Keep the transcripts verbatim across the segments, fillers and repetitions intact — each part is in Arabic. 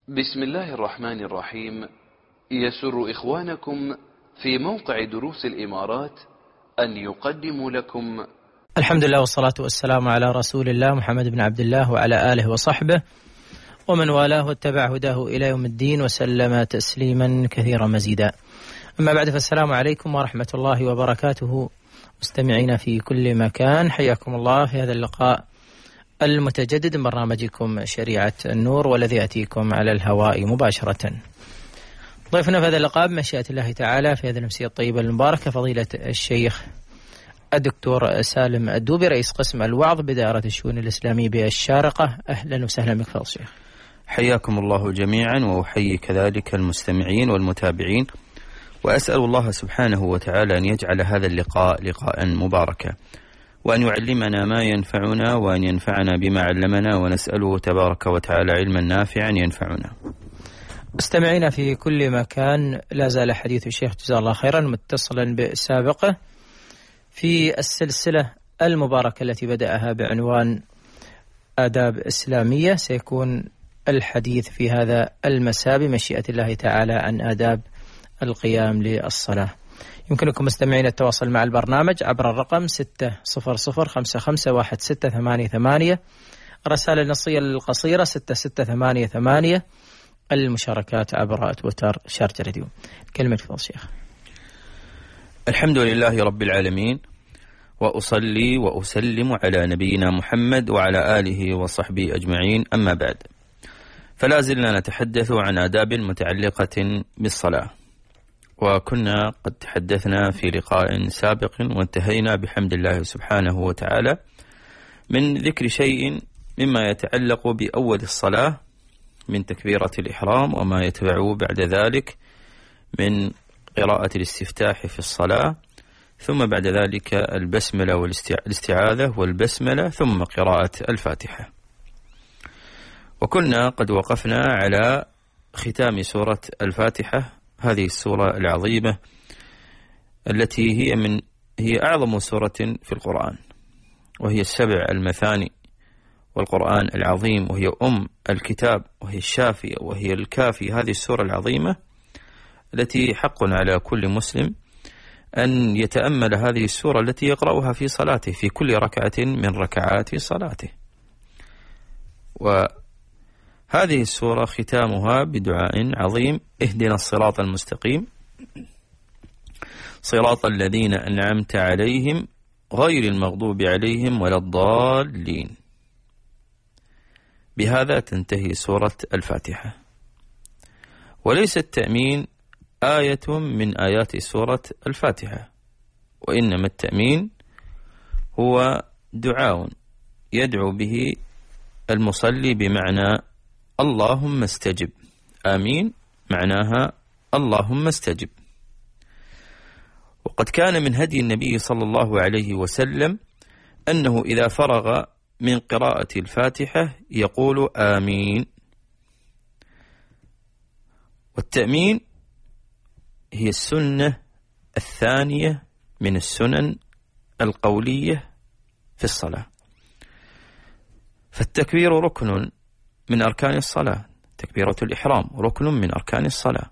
بسم الله الرحمن الرحيم. يسر إخوانكم في موقع دروس الإمارات أن يقدموا لكم الحمد لله والصلاة والسلام على رسول الله محمد بن عبد الله وعلى آله وصحبه ومن والاه واتبع هداه إلى يوم الدين وسلم تسليما كثيرا مزيدا. أما بعد، فالسلام عليكم ورحمة الله وبركاته مستمعين في كل مكان، حياكم الله في هذا اللقاء المتجدد من برنامجكم شريعة النور، والذي يأتيكم على الهواء مباشرة. ضيفنا في هذا اللقاء بمشيئة الله تعالى في هذه الأمسية الطيبة المباركة فضيلة الشيخ الدكتور سالم الدوبي، رئيس قسم الوعظ بدائرة الشؤون الإسلامية بالشارقة. أهلا وسهلا بك فضيلة الشيخ. حياكم الله جميعا، وأحيي كذلك المستمعين والمتابعين، وأسأل الله سبحانه وتعالى أن يجعل هذا اللقاء لقاء مباركا، وأن يعلمنا ما ينفعنا، وأن ينفعنا بما علمنا، ونسأله تبارك وتعالى علما نافعا ينفعنا. مستمعينا في كل مكان، لا زال حديث الشيخ جزاه الله خيرا متصلا بسابقه في السلسلة المباركة التي بدأها بعنوان آداب إسلامية. سيكون الحديث في هذا المساء بمشيئة الله تعالى عن آداب القيام للصلاة. يمكنكم مستمعين التواصل مع البرنامج عبر الرقم ستة صفر صفر خمسة خمسة واحد ستة ثمانية ثمانية، الرسالة النصية القصيرة ستة ستة ثمانية ثمانية، المشاركات عبر تويتر شارجة راديو. كلمة فضل الشيخ. الحمد لله رب العالمين، وأصلي وأسلم على نبينا محمد وعلى آله وصحبه أجمعين، أما بعد، فلا زلنا نتحدث عن آداب متعلقة بالصلاة، وكنا قد تحدثنا في لقاء سابق وانتهينا بحمد الله سبحانه وتعالى من ذكر شيء مما يتعلق بأول الصلاة من تكبيرة الإحرام وما يتبع بعد ذلك من قراءة الاستفتاح في الصلاة، ثم بعد ذلك البسملة والاستعاذة والبسملة، ثم قراءة الفاتحة. وكنا قد وقفنا على ختام سورة الفاتحة، هذه السورة العظيمة التي هي من هي أعظم سورة في القرآن، وهي السبع المثاني والقرآن العظيم، وهي أم الكتاب، وهي الشافية، وهي الكافي. هذه السورة العظيمة التي حق على كل مسلم أن يتأمل هذه السورة التي يقرأها في صلاته في كل ركعة من ركعات صلاته. وهذه السورة ختامها بدعاء عظيم: اهدنا الصراط المستقيم صراط الذين أنعمت عليهم غير المغضوب عليهم ولا الضالين. بهذا تنتهي سورة الفاتحة. وليس التأمين آية من آيات سورة الفاتحة، وإنما التأمين هو دعاء يدعو به المصلي بمعنى اللهم استجب. آمين معناها اللهم استجب. وقد كان من هدي النبي صلى الله عليه وسلم أنه إذا فرغ من قراءة الفاتحة يقول آمين. والتأمين هي السنة الثانية من السنن القولية في الصلاة. فالتكبير ركن من أركان الصلاة، تكبيرة الإحرام ركن من أركان الصلاة،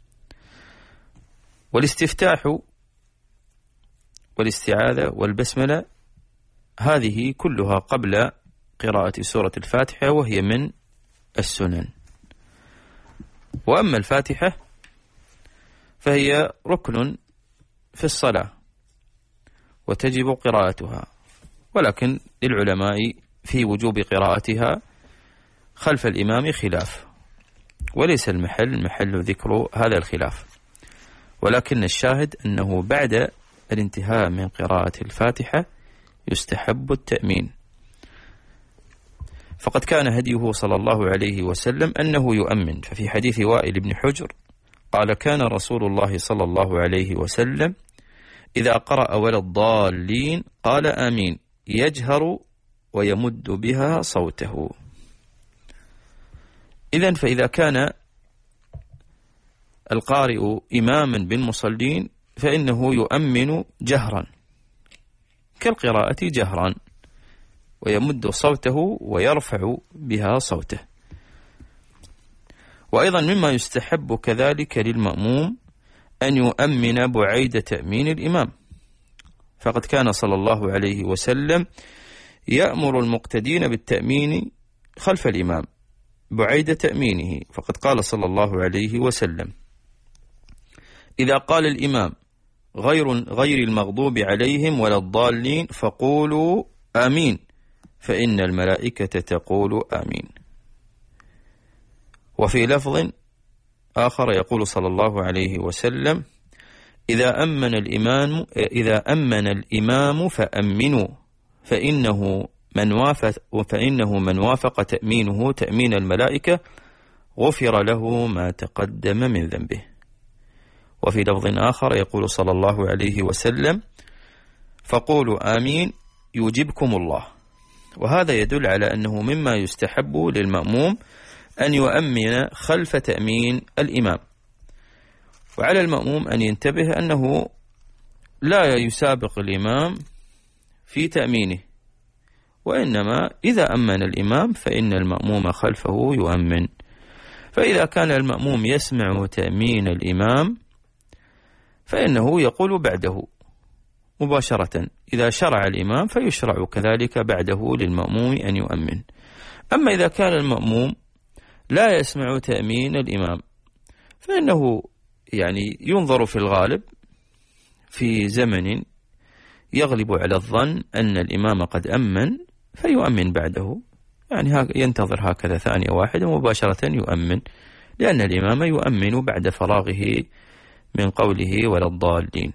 والاستفتاح والاستعاذة والبسملة هذه كلها قبل قراءة سورة الفاتحة، وهي من السنن. وأما الفاتحة فهي ركن في الصلاة وتجب قراءتها، ولكن للعلماء في وجوب قراءتها خلف الإمام خلاف، وليس المحل محل ذكر هذا الخلاف، ولكن الشاهد أنه بعد الانتهاء من قراءة الفاتحة يستحب التأمين. فقد كان هديه صلى الله عليه وسلم أنه يؤمن، ففي حديث وائل بن حجر قال: كان رسول الله صلى الله عليه وسلم إذا قرأ ولا الضالين قال آمين، يجهر ويمد بها صوته. إذن فإذا كان القارئ إماما بالمصلين فإنه يؤمن جهرا كالقراءة جهرا، ويمد صوته ويرفع بها صوته. وأيضا مما يستحب كذلك للمأموم أن يؤمن بعيد تأمين الإمام، فقد كان صلى الله عليه وسلم يأمر المقتدين بالتأمين خلف الإمام بعيد تأمينه، فقد قال صلى الله عليه وسلم: إذا قال الإمام غير غير المغضوب عليهم ولا الضالين فقولوا آمين فإن الملائكة تقول آمين. وفي لفظ آخر يقول صلى الله عليه وسلم: إذا أمن الإمام إذا أمن الإمام فأمنوا فإنه من وافق فإنه من وافق تأمينه تأمين الملائكة غفر له ما تقدم من ذنبه. وفي لفظ آخر يقول صلى الله عليه وسلم: فقولوا آمين يجبكم الله. وهذا يدل على أنه مما يستحب للمأموم أن يؤمن خلف تأمين الإمام، وعلى المأموم أن ينتبه أنه لا يسابق الإمام في تأمينه، وإنما إذا أمن الإمام فإن المأموم خلفه يؤمن. فإذا كان المأموم يسمع تأمين الإمام فإنه يقول بعده مباشرة، إذا شرع الإمام فيشرع كذلك بعده للمأموم أن يؤمن. أما إذا كان المأموم لا يسمع تأمين الإمام فإنه يعني ينظر في الغالب في زمن يغلب على الظن أن الإمام قد أمن فيؤمن بعده، يعني ينتظر هكذا ثانية واحدة مباشرة يؤمن، لأن الإمام يؤمن بعد فراغه من قوله ولا الضالين.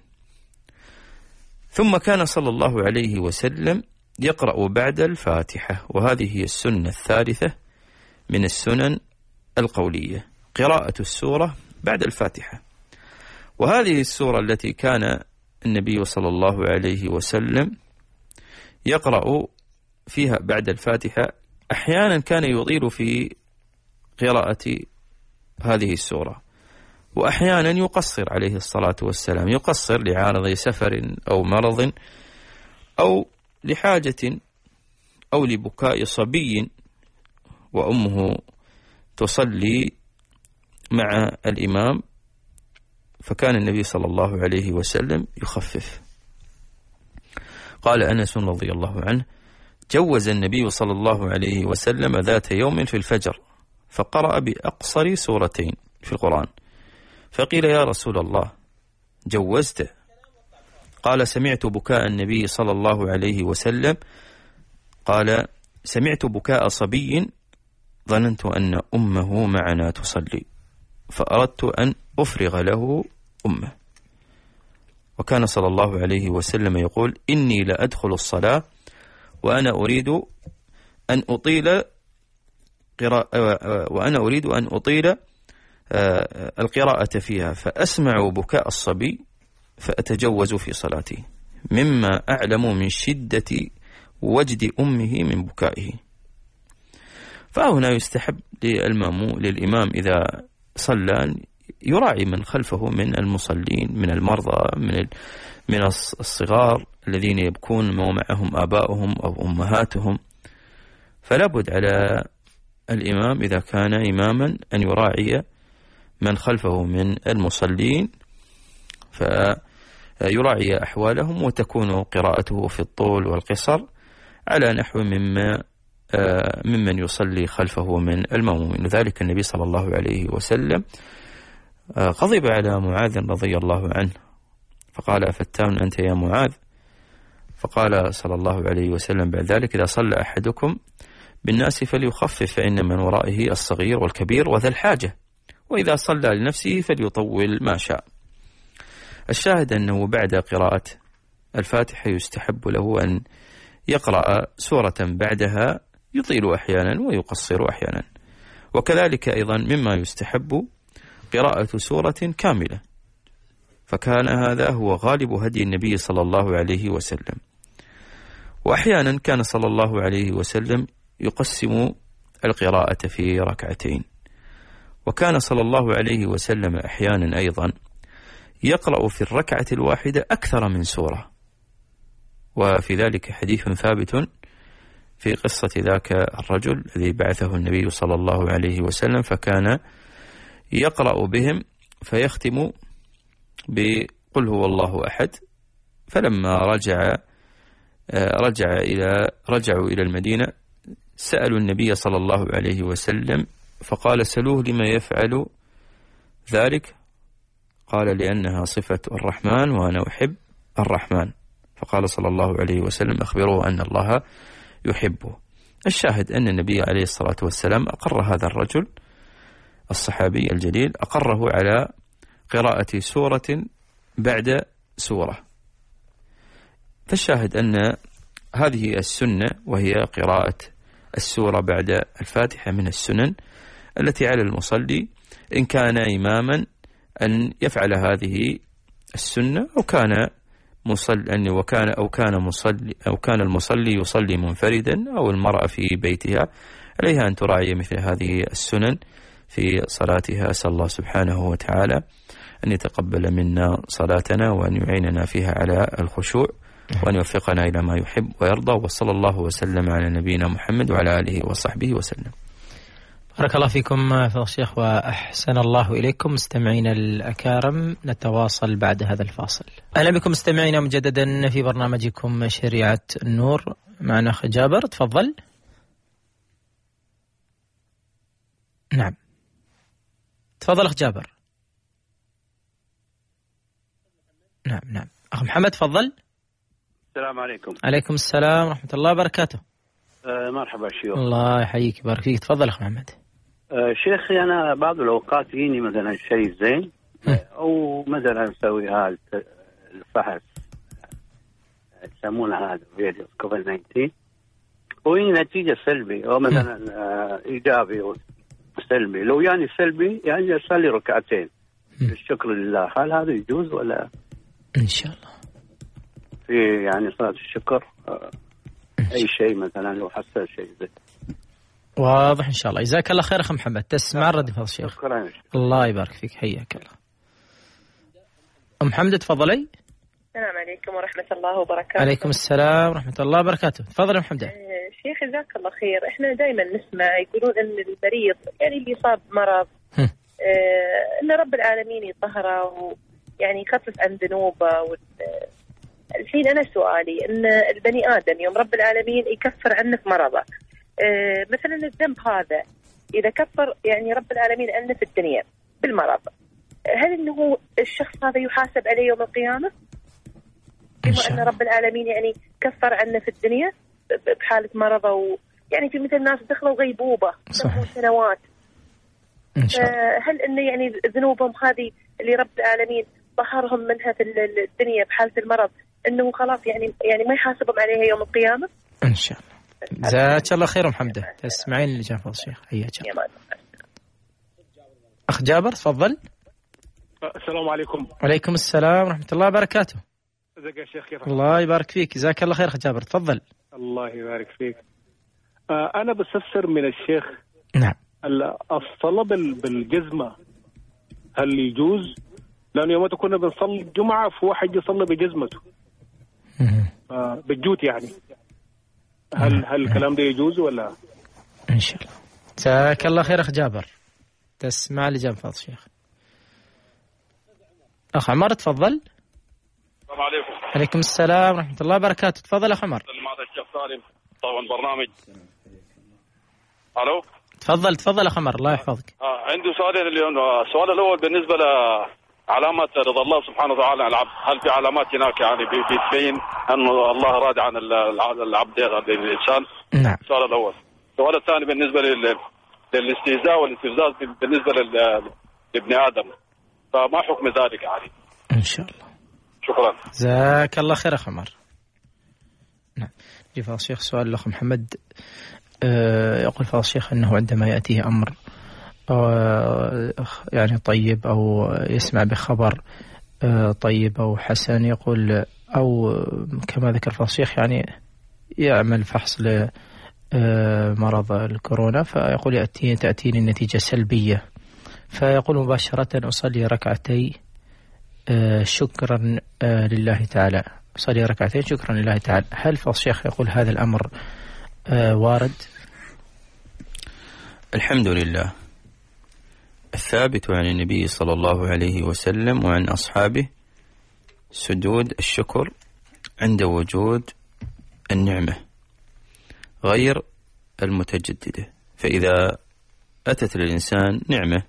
ثم كان صلى الله عليه وسلم يقرأ بعد الفاتحة، وهذه هي السنة الثالثة من السنن القولية، قراءة السورة بعد الفاتحة. وهذه السورة التي كان النبي صلى الله عليه وسلم يقرأ فيها بعد الفاتحة أحيانا كان يطيل في قراءة هذه السورة، وأحيانا يقصر عليه الصلاة والسلام، يقصر لعارض سفر أو مرض أو لحاجة أو لبكاء صبي وأمه تصلي مع الإمام، فكان النبي صلى الله عليه وسلم يخفف. قال أنس رضي الله عنه: جوز النبي صلى الله عليه وسلم ذات يوم في الفجر فقرأ بأقصر سورتين في القرآن، فقيل: يا رسول الله جوزته؟ قال: سمعت بكاء النبي صلى الله عليه وسلم، قال: سمعت بكاء صبي ظننت أن أمه معنا تصلي فأردت أن أفرغ له أمه. وكان صلى الله عليه وسلم يقول: إني لأدخل الصلاة وأنا أريد أن أطيل قراءة وأنا أريد أن أطيل القراءة فيها فأسمع بكاء الصبي فأتجوز في صلاتي مما أعلم من شدة وجد أمه من بكائه. فهنا يستحب للمأموم للإمام إذا صلى يراعي من خلفه من المصلين، من المرضى، من من الصغار الذين يبكون ومعهم آباؤهم أو أمهاتهم. فلا بد على الإمام إذا كان إماما أن يراعي من خلفه من المصلين، فيراعي أحوالهم، وتكون قراءته في الطول والقصر على نحو مما ممن يصلي خلفه من المأمومين. لذلك النبي صلى الله عليه وسلم غضب على معاذ رضي الله عنه فقال: أفتان أنت يا معاذ؟ فقال صلى الله عليه وسلم بعد ذلك: إذا صلى أحدكم بالناس فليخفف فإن من ورائه الصغير والكبير وذا الحاجة، وإذا صلى لنفسه فليطول ما شاء. الشاهد أنه بعد قراءة الفاتحة يستحب له أن يقرأ سورة بعدها يطيل أحيانا ويقصر أحيانا. وكذلك أيضا مما يستحب قراءة سورة كاملة، فكان هذا هو غالب هدي النبي صلى الله عليه وسلم. وأحيانا كان صلى الله عليه وسلم يقسم القراءة في ركعتين، وكان صلى الله عليه وسلم أحيانا أيضا يقرأ في الركعة الواحدة أكثر من سورة. وفي ذلك حديث ثابت في قصة ذاك الرجل الذي بعثه النبي صلى الله عليه وسلم، فكان يقرأ بهم فيختم بقل هو الله أحد. فلما رجع رجع إلى رجعوا إلى المدينة سألوا النبي صلى الله عليه وسلم فقال سلوه لما يفعل ذلك. قال لأنها صفة الرحمن وأنا أحب الرحمن. فقال صلى الله عليه وسلم أخبروه أن الله يحبه. الشاهد أن النبي عليه الصلاة والسلام أقر هذا الرجل الصحابي الجليل، أقره على قراءة سورة بعد سورة. فالشاهد أن هذه السنة وهي قراءة السورة بعد الفاتحة من السنن التي على المصلي إن كان إماما أن يفعل هذه السنة، أو كان مصلي وكان أو كان مصلي أو كان المصلي يصلي منفردا، أو المرأة في بيتها عليها أن تراعي مثل هذه السنن في صلاتها. أسأل الله سبحانه وتعالى أن يتقبل منا صلاتنا وأن يعيننا فيها على الخشوع وأن يوفقنا إلى ما يحب ويرضى. وصلى الله وسلم على نبينا محمد وعلى آله وصحبه وسلم. بارك الله فيكم فضيلة الشيخ وأحسن الله إليكم. مستمعينا الأكارم نتواصل بعد هذا الفاصل. أهلا بكم مستمعينا مجددا في برنامجكم شريعة النور. معنا أخ جابر، تفضل. نعم تفضل أخ جابر. نعم نعم أخ محمد تفضل. السلام عليكم. عليكم السلام ورحمة الله وبركاته. آه مرحبا شيوخ. الله يحييك يبارك فيك. تفضل أخ محمد. آه شيخي أنا بعض الأوقات يجيني مثلا شيء زين أو مثلا أسوي هذا الفحص يسمونه هذا فيروس كوفيد تسعة عشر وهي نتيجة سلبي أو مثلا آه إيجابي أو سلبي. لو يعني سلبي يعني أصلي ركعتين الشكر لله، هل هذا يجوز ولا؟ إن شاء الله في يعني صلاة الشكر آه أي شيء مثلا لو حصل شيء زي واضح إن شاء الله. جزاك الله خير أخ محمد. تسمع الرد فضل الشيخ. شكرا. الله يبارك فيك، حياك الله. أم محمد تفضلي. السلام عليكم ورحمة الله وبركاته. عليكم السلام ورحمة الله وبركاته. تفضل يا محمد. آه شيخ جزاك الله خير. إحنا دائما نسمع يقولون أن المريض يعني اللي يصاب مرض آه أن رب العالمين يطهره ويعني يخفف عن ذنوبه. وال... الحين أنا سؤالي أن البني آدم يوم رب العالمين يكفر عنك مرضك آه مثلا الذنب هذا إذا كفر يعني رب العالمين عنه في الدنيا بالمرض، هل أنه الشخص هذا يحاسب عليه يوم القيامة بما أن رب العالمين يعني كفر عنه في الدنيا بحالة مرضه؟ ويعني في مثل ناس دخلوا غيبوبة سنوات، هل أنه يعني ذنوبهم هذه اللي رب العالمين طهرهم منها في الدنيا بحالة المرض أنه خلاص يعني يعني ما يحاسبهم عليها يوم القيامة؟ إن شاء الله. جزاك الله خير محمد. تسمعين اللي جاء فضل الشيخ. حياك الله. أخ جابر تفضل. السلام عليكم. وعليكم السلام ورحمة الله وبركاته. ازيك يا شيخ؟ كيف؟ الله يبارك فيك. جزاك الله خير أخ جابر تفضل. الله يبارك فيك. آه أنا بستفسر من الشيخ. نعم. الصلاة بالجزمة هل يجوز؟ لأنه يوم كنا بنصلي الجمعة في واحد يصلي بجزمته آه بالجوت يعني، هل هل الكلام ده يجوز ولا؟ إن شاء الله. جزاك الله خير أخ جابر. تسمع الإجابة فضل الشيخ. أخ عمر تفضل. السلام عليكم. عليكم السلام ورحمة الله وبركاته. تفضل أخ عمر. معك الشيخ سالم طبعا برنامج. ألو. تفضل تفضل أخ عمر الله يحفظك. آه عندي سؤالين اليوم. السؤال الأول بالنسبة لعلامات رضا الله سبحانه وتعالى عن العبد، هل في علامات هناك يعني بتبين أن الله راضي عن العبد الإنسان؟ نعم. السؤال الأول. السؤال الثاني بالنسبة لل للاستهزاء والاستفزاز بالنسبة لابن آدم، فما حكم ذلك يعني؟ إن شاء الله. شكرا. جزاك الله خير أخ عمر. نعم. فضل الشيخ سؤال الأخ محمد. أه يقول فضل الشيخ أنه عندما يأتيه أمر يعني طيب أو يسمع بخبر طيب أو حسن يقول أو كما ذكر فضل الشيخ يعني يعمل فحص لمرض الكورونا فيقول يأتي تأتيني النتيجة سلبية فيقول مباشرة أصلي ركعتي شكرا لله تعالى، أصلي ركعتين شكرا لله تعالى. هل فضل الشيخ يقول هذا الأمر وارد؟ الحمد لله. الثابت عن النبي صلى الله عليه وسلم وعن أصحابه سجود الشكر عند وجود النعمة غير المتجددة. فإذا أتت للإنسان نعمة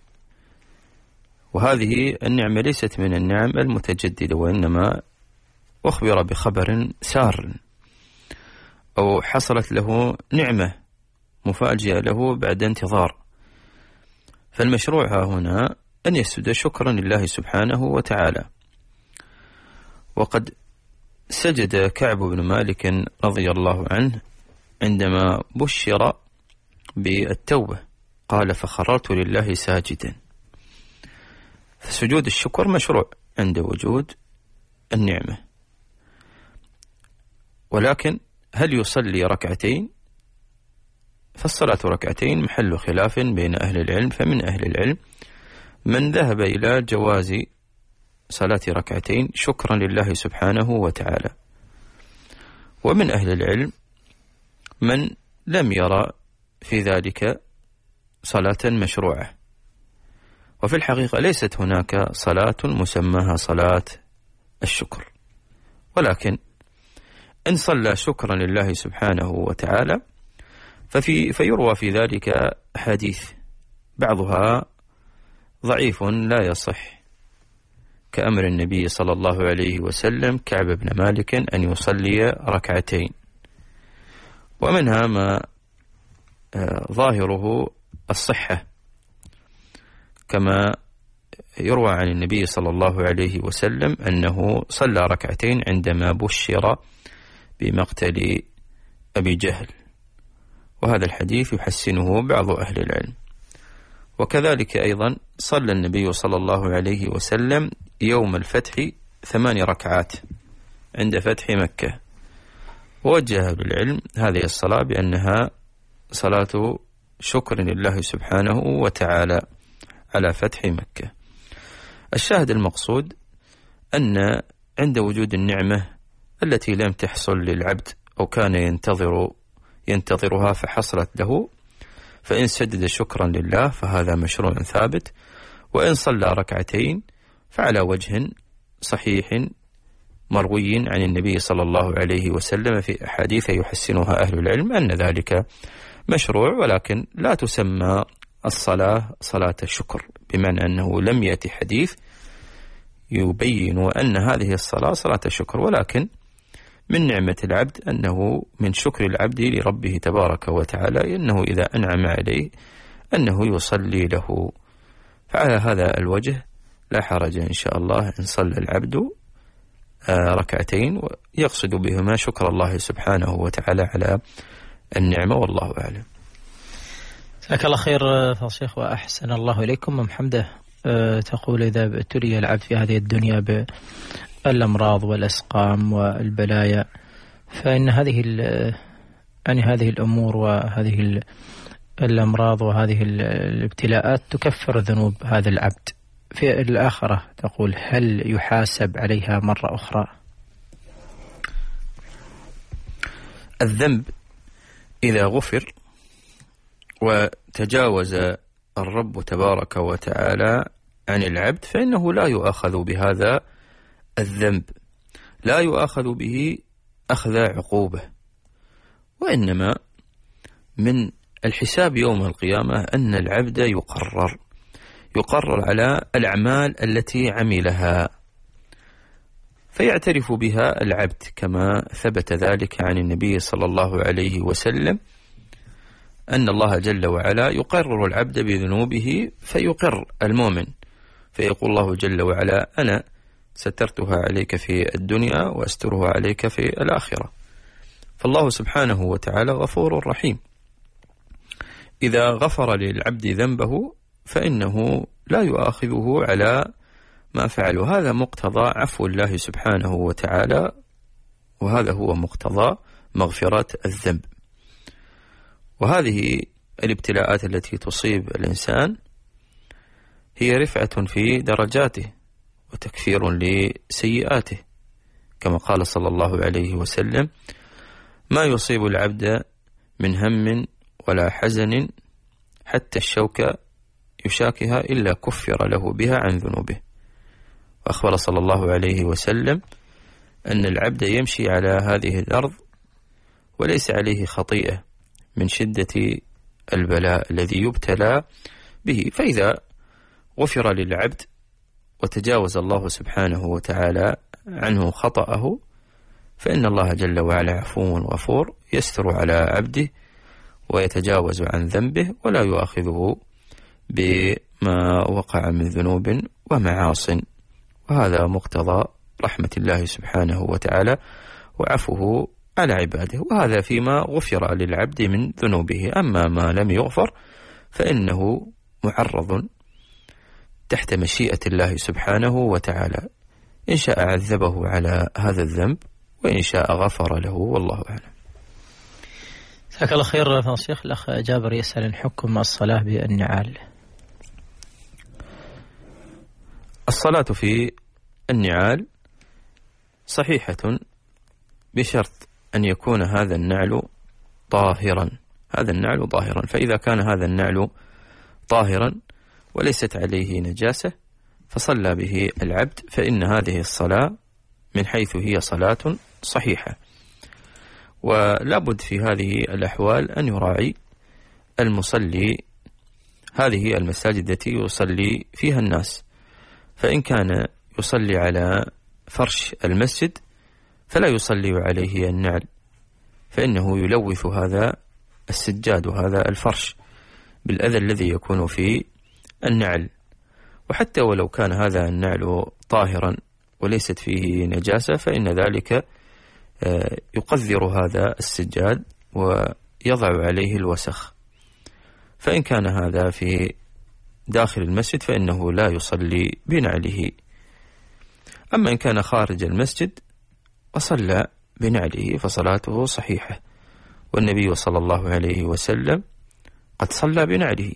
وهذه النعمة ليست من النعم المتجددة وإنما أخبر بخبر سار أو حصلت له نعمة مفاجئة له بعد انتظار، فالمشروع هنا أن يسجد شكرا لله سبحانه وتعالى. وقد سجد كعب بن مالك رضي الله عنه عندما بشر بالتوبة، قال فخررت لله ساجدا. فسجود الشكر مشروع عند وجود النعمة، ولكن هل يصلي ركعتين؟ فالصلاة ركعتين محل خلاف بين أهل العلم، فمن أهل العلم من ذهب إلى جواز صلاة ركعتين شكرا لله سبحانه وتعالى، ومن أهل العلم من لم يرى في ذلك صلاة مشروعة. وفي الحقيقة ليست هناك صلاة مسماها صلاة الشكر، ولكن إن صلى شكرا لله سبحانه وتعالى ففي فيروى في ذلك حديث بعضها ضعيف لا يصح، كأمر النبي صلى الله عليه وسلم كعب بن مالك أن يصلي ركعتين، ومنها ما ظاهره الصحة كما يروى عن النبي صلى الله عليه وسلم أنه صلى ركعتين عندما بشر بمقتل أبي جهل، وهذا الحديث يحسنه بعض أهل العلم. وكذلك أيضا صلى النبي صلى الله عليه وسلم يوم الفتح ثمان ركعات عند فتح مكة، ووجه بالعلم هذه الصلاة بأنها صلاة شكر لله سبحانه وتعالى على فتح مكة. الشاهد المقصود أن عند وجود النعمة التي لم تحصل للعبد أو كان ينتظر ينتظرها فحصلت له، فإن سجد شكرا لله فهذا مشروع ثابت، وإن صلى ركعتين فعلى وجه صحيح مروي عن النبي صلى الله عليه وسلم في أحاديث يحسنها أهل العلم أن ذلك مشروع، ولكن لا تسمى الصلاة صلاة الشكر، بمعنى أنه لم يأتي حديث يبين أن هذه الصلاة صلاة الشكر، ولكن من نعمة العبد أنه من شكر العبد لربه تبارك وتعالى أنه إذا أنعم عليه أنه يصلي له. فعلى هذا الوجه لا حرج إن شاء الله إن صلى العبد ركعتين ويقصد بهما شكر الله سبحانه وتعالى على النعمة، والله أعلم. جزاك الله خير فضل الشيخ وأحسن الله إليكم. أم حمده تقول إذا ابتلي العبد في هذه الدنيا بالأمراض والأسقام والبلايا فإن هذه يعني هذه الأمور وهذه الأمراض وهذه الابتلاءات تكفر ذنوب هذا العبد في الآخرة، تقول هل يحاسب عليها مرة أخرى؟ الذنب إذا غفر وتجاوز الرب تبارك وتعالى عن العبد فإنه لا يؤاخذ بهذا الذنب، لا يؤاخذ به أخذ عقوبة، وإنما من الحساب يوم القيامة أن العبد يقرر يقرر على الأعمال التي عملها فيعترف بها العبد، كما ثبت ذلك عن النبي صلى الله عليه وسلم أن الله جل وعلا يقرر العبد بذنوبه فيقر المؤمن، فيقول الله جل وعلا أنا سترتها عليك في الدنيا وأسترها عليك في الآخرة. فالله سبحانه وتعالى غفور رحيم، إذا غفر للعبد ذنبه فإنه لا يؤاخذه على ما فعل، وهذا مقتضى عفو الله سبحانه وتعالى، وهذا هو مقتضى مغفرة الذنب. وهذه الابتلاءات التي تصيب الإنسان هي رفعة في درجاته وتكفير لسيئاته، كما قال صلى الله عليه وسلم ما يصيب العبد من هم ولا حزن حتى الشوكة يشاكها إلا كفر له بها عن ذنوبه. وأخبر صلى الله عليه وسلم أن العبد يمشي على هذه الأرض وليس عليه خطيئة من شدة البلاء الذي يبتلى به، فإذا غفر للعبد وتجاوز الله سبحانه وتعالى عنه خطأه فإن الله جل وعلا عفو غفور يستر على عبده ويتجاوز عن ذنبه ولا يؤاخذه بما وقع من ذنوب ومعاصٍ. وهذا مقتضى رحمة الله سبحانه وتعالى وعفوه على عباده، وهذا فيما غفر للعبد من ذنوبه. أما ما لم يغفر فإنه معرض تحت مشيئة الله سبحانه وتعالى، إن شاء عذبه على هذا الذنب وإن شاء غفر له، والله أعلم. جزاك الله خير يا الشيخ. الأخ جابر يسأل عن حكم الصلاة بالنعال. الصلاة في النعال صحيحة بشرط أن يكون هذا النعل طاهرا، هذا النعل طاهرا. فإذا كان هذا النعل طاهرا وليست عليه نجاسة فصلى به العبد فإن هذه الصلاة من حيث هي صلاة صحيحة. ولابد في هذه الأحوال أن يراعي المصلي هذه المساجد التي يصلي فيها الناس، فإن كان يصلي على فرش المسجد فلا يصلي عليه النعل، فإنه يلوث هذا السجاد وهذا الفرش بالأذى الذي يكون في النعل. وحتى ولو كان هذا النعل طاهرا وليست فيه نجاسة فإن ذلك يقذر هذا السجاد ويضع عليه الوسخ. فإن كان هذا في داخل المسجد فإنه لا يصلي بنعله. أما إن كان خارج المسجد وصلى بنعله فصلاته صحيحة، والنبي صلى الله عليه وسلم قد صلى بنعله،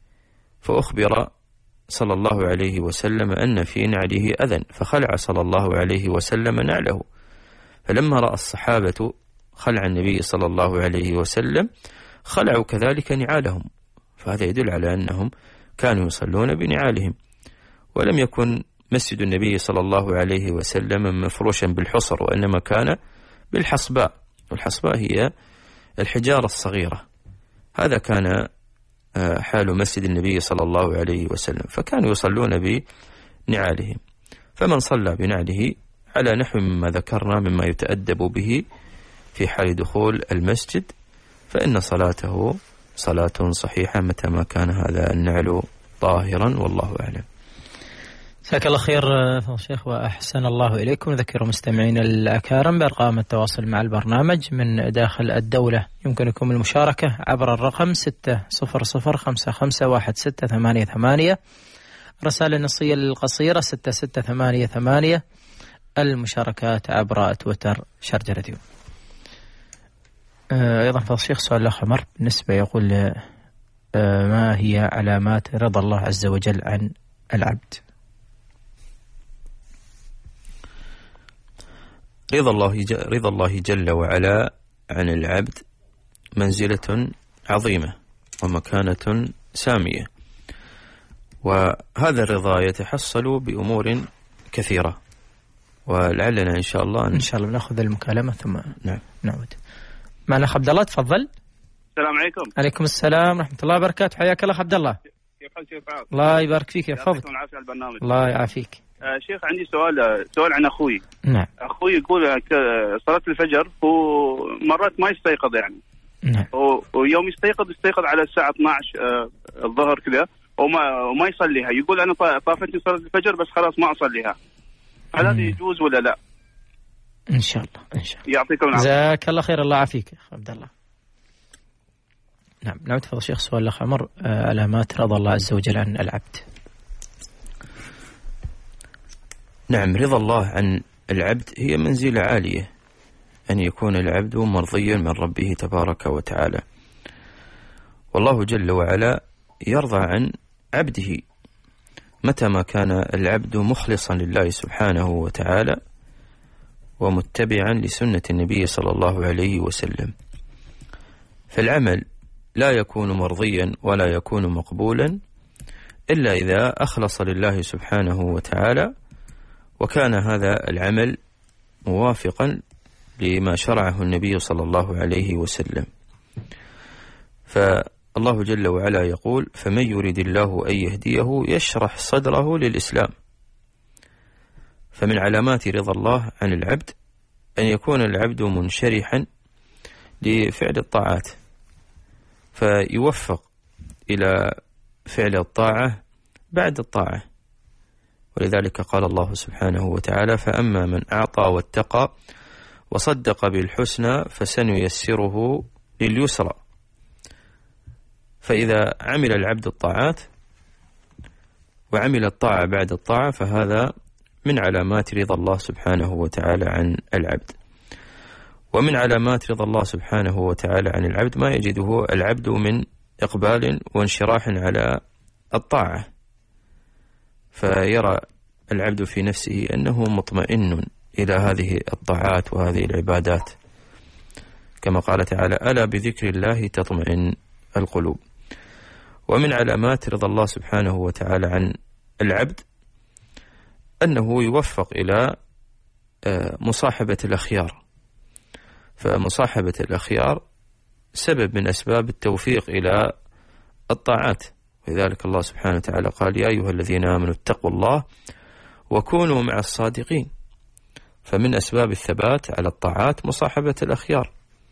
فأخبر صلى الله عليه وسلم أن في نعله أذى فخلع صلى الله عليه وسلم نعله. فلما رأى الصحابة خلع النبي صلى الله عليه وسلم خلعوا كذلك نعالهم، فهذا يدل على أنهم كانوا يصلون بنعالهم. ولم يكن مسجد النبي صلى الله عليه وسلم مفروشا بالحصر، وإنما كان بالحصباء، والحصباء هي الحجارة الصغيرة. هذا كان حال مسجد النبي صلى الله عليه وسلم، فكانوا يصلون بنعالهم. فمن صلى بنعله على نحو مما ذكرنا مما يتأدب به في حال دخول المسجد فإن صلاته صلاة صحيحة متى ما كان هذا النعل طاهرا، والله أعلم. جزاك الله خير فضل الشيخ وأحسن الله إليكم. نذكر مستمعين الأكارم بأرقام التواصل مع البرنامج من داخل الدولة. يمكنكم المشاركة عبر الرقم ستة صفر صفر خمسة خمسة واحد ستة ثمانية ثمانية، رسائل النصية القصيرة ستة ستة ثمانية ثمانية، المشاركات عبر تويتر شارجة راديو. أيضا فضل الشيخ سؤال الأخ عمر بالنسبة يقول ما هي علامات رضا الله عز وجل عن العبد؟ رضا الله رضا الله جل وعلا عن العبد منزلة عظيمة ومكانة سامية، وهذا الرضا يتحصل بأمور كثيرة، ولعلنا إن شاء الله إن شاء الله نأخذ المكالمة ثم نعم نعود. معنا أخ عبد الله، تفضل. السلام عليكم. عليكم السلام ورحمة الله وبركاته. حياك الله عبد الله. كيف حالك شيخ عاصم؟ الله يبارك فيك، يحفظك. الله يعافيك. آه شيخ عندي سؤال سؤال عن أخوي. نعم. أخوي يقول صلاة الفجر هو مرات ما يستيقظ يعني. نعم. ويوم يستيقظ يستيقظ على الساعة اثني عشر آه الظهر كذا وما وما يصليها. يقول أنا طافتني صلاة الفجر بس خلاص ما أصليها. هل هذا يجوز ولا لا؟ إن شاء الله إن شاء الله. يعطيكم العافية. جزاك الله خير. الله يعافيك يا عبد الله. نعم نعم تفضل شيخ. سؤال الأخ عمر علامات رضا الله عز وجل عن العبد. نعم، رضا الله عن العبد هي منزلة عالية، أن يكون العبد مرضيا من ربه تبارك وتعالى، والله جل وعلا يرضى عن عبده متى ما كان العبد مخلصا لله سبحانه وتعالى ومتبعا لسنة النبي صلى الله عليه وسلم. فالعمل لا يكون مرضيا ولا يكون مقبولا إلا إذا أخلص لله سبحانه وتعالى وكان هذا العمل موافقا لما شرعه النبي صلى الله عليه وسلم. فالله جل وعلا يقول: فمن يريد الله أن يهديه يشرح صدره للإسلام. فمن علامات رضا الله عن العبد أن يكون العبد منشرحا لفعل الطاعات، فيوفق إلى فعل الطاعة بعد الطاعة. ولذلك قال الله سبحانه وتعالى: فأما من أعطى واتقى وصدق بالحسنى فسنيسره لليسرى. فإذا عمل العبد الطاعات وعمل الطاعة بعد الطاعة فهذا من علامات رضا الله سبحانه وتعالى عن العبد. ومن علامات رضا الله سبحانه وتعالى عن العبد ما يجده العبد من إقبال وانشراح على الطاعة، فيرى العبد في نفسه أنه مطمئن إلى هذه الطاعات وهذه العبادات، كما قال تعالى: ألا بذكر الله تطمئن القلوب. ومن علامات رضا الله سبحانه وتعالى عن العبد أنه يوفق إلى مصاحبة الأخيار، فمصاحبة الأخيار سبب من أسباب التوفيق إلى الطاعات. ولذلك الله سبحانه وتعالى قال: يا أيها الذين آمنوا اتقوا الله وكونوا مع الصادقين. فمن أسباب الثبات على الطاعات مصاحبة الأخيار،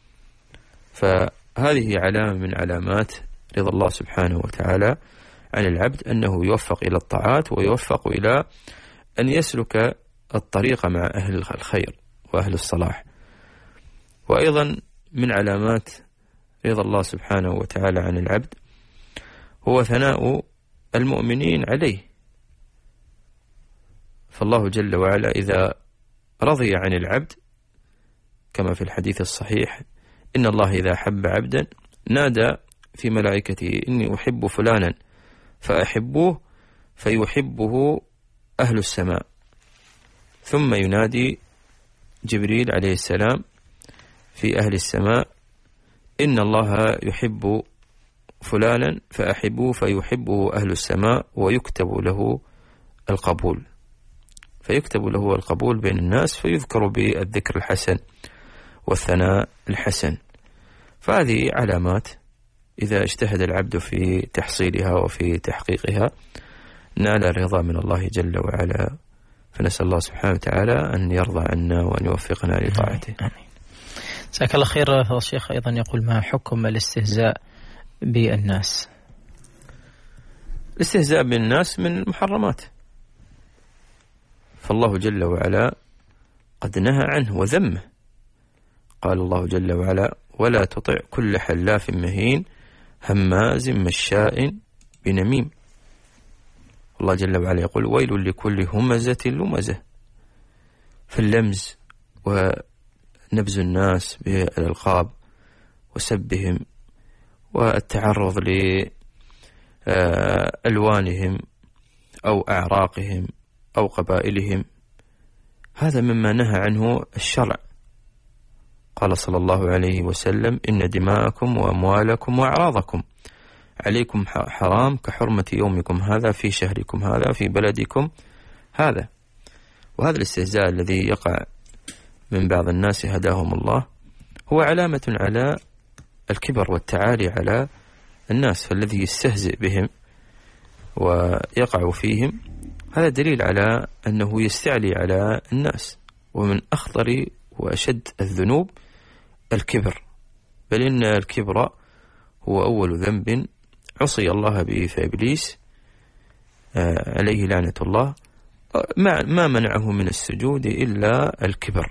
فهذه علامة من علامات رضا الله سبحانه وتعالى عن العبد أنه يوفق إلى الطاعات ويوفق إلى أن يسلك الطريق مع أهل الخير وأهل الصلاح. وأيضا من علامات رضا الله سبحانه وتعالى عن العبد هو ثناء المؤمنين عليه. فالله جل وعلا إذا رضي عن العبد كما في الحديث الصحيح: إن الله إذا أحب عبدا نادى في ملائكته إني أحب فلانا فأحبوه فيحبه أهل السماء. ثم ينادي جبريل عليه السلام في أهل السماء: إن الله يحب فلانا فأحبوه فيحبه أهل السماء ويكتب له القبول. فيكتب له القبول بين الناس، فيذكر بالذكر الحسن والثناء الحسن. فهذه علامات إذا اجتهد العبد في تحصيلها وفي تحقيقها نال الرضا من الله جل وعلا. فنسأل الله سبحانه وتعالى أن يرضى عنا وأن يوفقنا لطاعته. آمين. جزاك الله خير. الشيخ أيضا يقول: ما حكم الاستهزاء بالناس؟ الاستهزاء بالناس من المحرمات، فالله جل وعلا قد نهى عنه وذمه. قال الله جل وعلا: ولا تطع كل حلاف مهين هماز مشاء بنميم. الله جل وعلا يقول: ويل لكل همزة لمزة. فاللمز ونبز الناس بالألقاب وسبهم والتعرض لألوانهم أو أعراقهم أو قبائلهم هذا مما نهى عنه الشرع. قال صلى الله عليه وسلم: إن دماءكم وأموالكم وأعراضكم عليكم حرام كحرمة يومكم هذا في شهركم هذا في بلدكم هذا. وهذا الاستهزاء الذي يقع من بعض الناس هداهم الله هو علامة على الكبر والتعالي على الناس، فالذي يستهزئ بهم ويقع فيهم هذا دليل على أنه يستعلي على الناس. ومن أخطر وأشد الذنوب الكبر، بل إن الكبر هو أول ذنب عصي الله به، فإبليس عليه لعنة الله ما منعه من السجود إلا الكبر.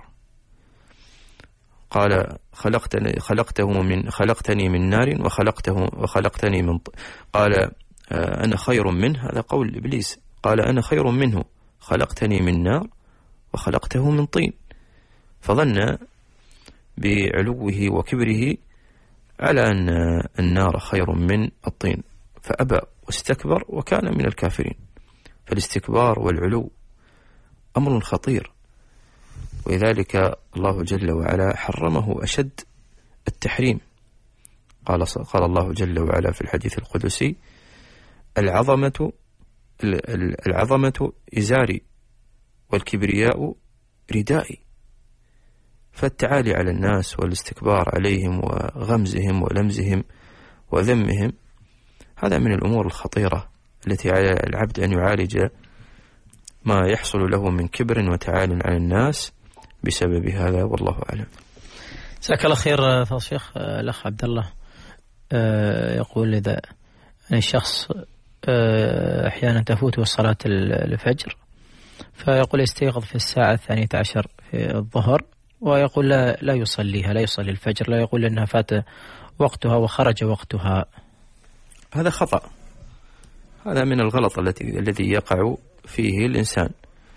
قال: خلقتني خلقته من خلقتني من نار وخلقته وخلقتني من ط... قال: أنا خير منه. هذا قول إبليس. قال: أنا خير منه خلقتني من نار وخلقته من طين. فظن بعلوه وكبره على أن النار خير من الطين، فأبى واستكبر وكان من الكافرين. فالاستكبار والعلو أمر خطير، ولذلك الله جل وعلا حرمه أشد التحريم. قال قال الله جل وعلا في الحديث القدسي: العظمة العظمة إزاري والكبرياء ردائي. فالتعالي على الناس والاستكبار عليهم وغمزهم ولمزهم وذمهم هذا من الأمور الخطيرة التي على العبد أن يعالج ما يحصل له من كبر وتعال على الناس بسبب هذا، والله أعلم. جزاك الله خير فضل الشيخ. الأخ عبد الله يقول إذا الشخص أحيانا تفوته صلاة الفجر فيقول يستيقظ في الساعة الثانية عشر في الظهر ويقول لا, لا يصليها لا يصلي الفجر، لا يقول أنها فات وقتها وخرج وقتها. هذا خطأ، هذا من الغلط التي الذي يقع فيه الإنسان.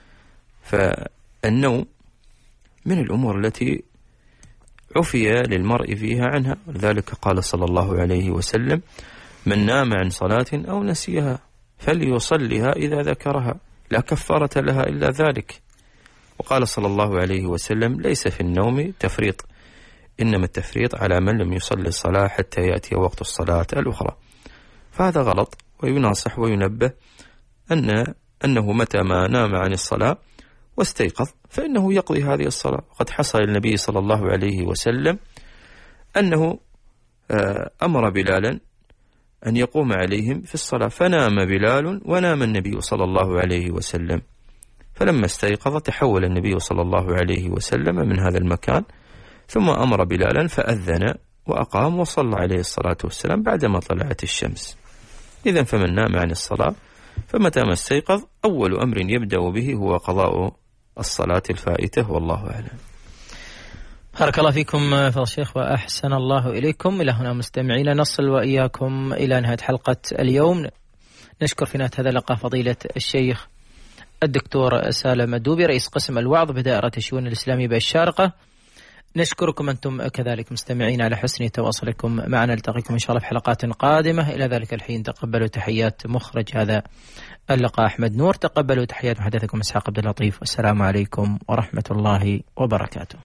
فالنوم من الأمور التي عفي للمرء فيها عنها، لذلك قال صلى الله عليه وسلم من نام عن صلاة أو نسيها فليصلها إذا ذكرها لا كفارة لها إلا ذلك. وقال صلى الله عليه وسلم ليس في النوم تفريط، إنما التفريط على من لم يصلي الصلاة حتى يأتي وقت الصلاة الأخرى. فهذا غلط، ويناصح وينبه أن أنه متى ما نام عن الصلاة واستيقظ فإنه يقضي هذه الصلاة. قد حصل النبي صلى الله عليه وسلم أنه أمر بلالا أن يقوم عليهم في الصلاة فنام بلال ونام النبي صلى الله عليه وسلم، فلما استيقظ تحول النبي صلى الله عليه وسلم من هذا المكان ثم أمر بلالا فأذن وأقام وصلى عليه الصلاة والسلام بعدما طلعت الشمس. إذن فمن نام عن الصلاة فمتى ما استيقظ أول أمر يبدأ به هو قضاء الصلاة الفائتة، والله أعلم. بارك الله فيكم فضل الشيخ وأحسن الله إليكم. إلى هنا مستمعين نصل وإياكم إلى نهاية حلقة اليوم. نشكر في نهاية هذا اللقاء فضيلة الشيخ الدكتور سالم الدوبي رئيس قسم الوعظ بدائرة الشؤون الإسلامية بالشارقة. نشكركم أنتم كذلك مستمعين على حسن تواصلكم معنا. نلتقيكم إن شاء الله في حلقات قادمة. إلى ذلك الحين تقبلوا تحيات مخرج هذا اللقاء أحمد نور، تقبلوا تحيات محدثكم إسحاق عبد اللطيف، والسلام عليكم ورحمة الله وبركاته.